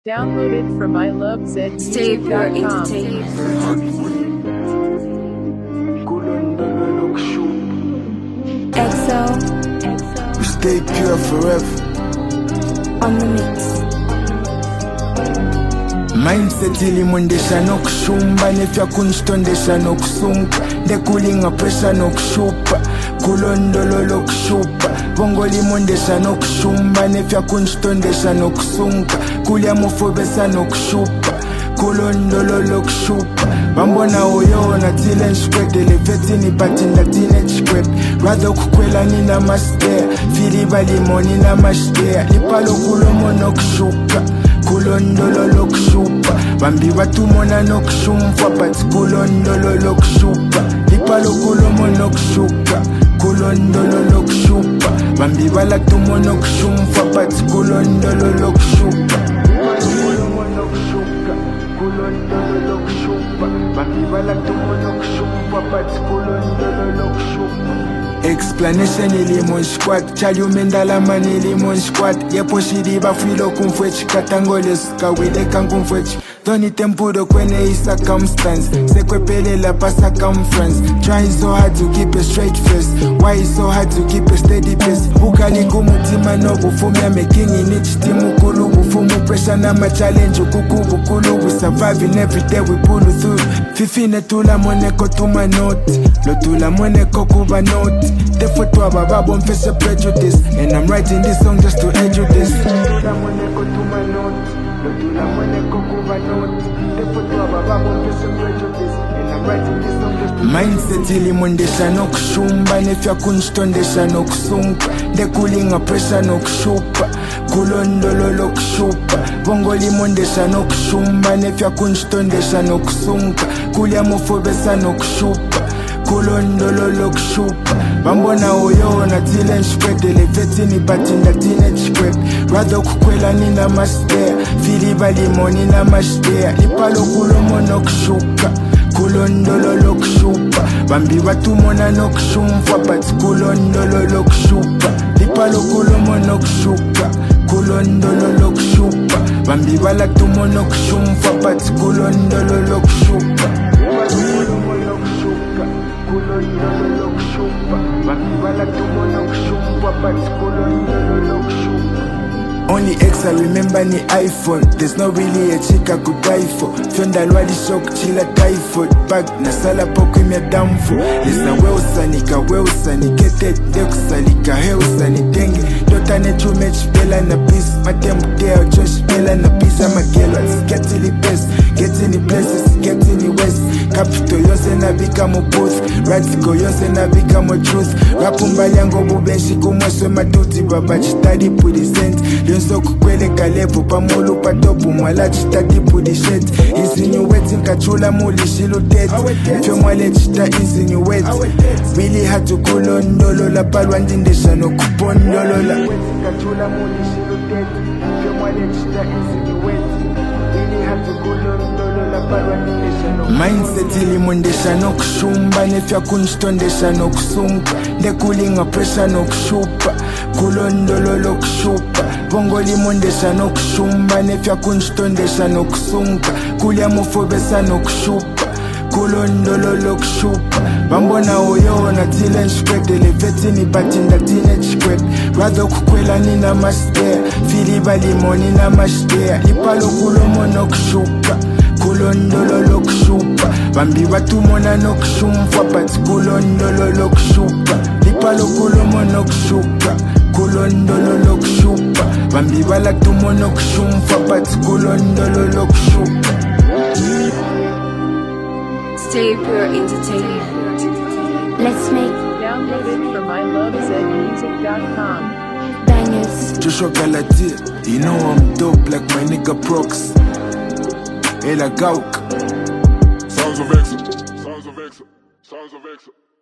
Downloaded from Stay Pure ilovezmusic.com. Entertainment. EXO We stay pure forever. on the mix. Mindset ilimwendesha nokushumba, nefya kunstondesha nokusunka, ndekulinga pressure nokushupa, kulondololo kushupa, bongo limwendesha nokushumba, nefya kunstondesha nokusunka, kulyamufobesa nokushupa, kulondololo kushupa, bambona uyona tile nshikwedele vetini batinda teenage crep, rather kukwela nina mastea, fili balimo nina mashtea, ipalo kulomo nokushuka, kulondololo kushupa, bambi batumona nokushumfa, but kulondololo kushupa, ipalo kulomo nokushuka, kulondololo kushupa, bambi balatumo nokushumfa, but kulondololo kushupa, kulomo nokushuka, kulondololo kushupa, bambi balatumo nokushumfa, but kulondololo kushupa. Explanation ilimon squad, chalu mendala man ilimon squad. Yepo shidi ba filo kumfwechi, katangoles kawile kan kumfwechi. Doni tempudo kwene i circumstance, sekwepele la pa circumference. Trying so hard to keep a straight face, why is so hard to keep a steady pace? Ukali kumutima no bufumya making in each timu kulu bufumu pressure na ma challenge ukukubu kulu. We surviving every day, we pull through. Fifine tula moneko tuma note, lo tula moneko kuba note. Therefore to ababa face a prejudice, and I'm writing this song just to educate. Tula moneko tuma note, lo tula moneko kuba note. Therefore to ababa face a prejudice, and I'm writing this song just to mindset ilimwendesha nokushumba, nefya kunstondesha nokusunka, ndekulinga pressure nokushupa, kulondololo kushupa, bongo limwendesha nokushumba, nefya kunstondesha nokusunka, kulyamufobesa nokushupa, kulondololo kushupa, bambona uyona tile nshikwedele vetini batinda teenage crep, rather kukwela nina mastea, fili balimo nina mashtea, ipalo kulomo nokushuka, kulondololo kushupa, bambi batumona nokushumfa, but kulondololo kushupa, ipalo kulomo nokushuka, kulondololo kushupa, bambi balatumo nokushumfa, but kulondololo kushupa, kulomo nokushuka, kulondololo kushupa, bambi balatumo nokushumfa, but kulondololo kushupa. Only X I remember ni iPhone. There's no really a chick I could die for. Fenda lwadi shock chila typhoid. Bag na sala poko imya damfo. Lisa weusa nika weusa nikete dekusa lika heusa ni denge. Dota ne chumech bela na peace. Matemu deo josh bela na pizza magelo. Get in the best, get in the places, get in the west. Capital yose na become a booth. Radical yose na become a truth. Rapumba yango bubenshi kumweswe matuti. Baba chitadi present. Yonso kukwele kalevo pamulu patopu mwala chitadi pudishet. Insinuate nkachula muli shilutet. Fyo mwale chita insinuate. Really had to kulondolo la palwa ndindesha no kupondolo la nkachula muli shilutet. Fyo mwale chita insinuate. Really had to kulondolo la palwa ndindesha no mindset ilimwendesha no kushumba, nefya kunstondesha no kusunka, ndekulinga pressure no kushupa, kulondololo kushupa, bongo limwendesha no kushumba, nefya kunstondesha no kusunka, kulyamufobesa no kushupa, kulondololo kushupa, bambona uyona tile nshikwedele vetini batinda teenage crep, rather kukwela nina mastea, fili balimo nina mashtea, ipalo kulomo nokushuka, kulondololo kushupa, bambi batumona nokushumfa, but kulondololo kushupa, ipalo kulomo nokushuka, kulondololo kushupa, bambi balatumo nokushumfa, but kulondololo kushupa. Stay Pure Entertainment. Let's make Downloaded from ilovezmusic.com. bangers. Joshua Galatia, you know I'm dope like my nigga Prox. Ela Gauk. Sounds of Exo. Sounds of Exo. Sounds of Exo.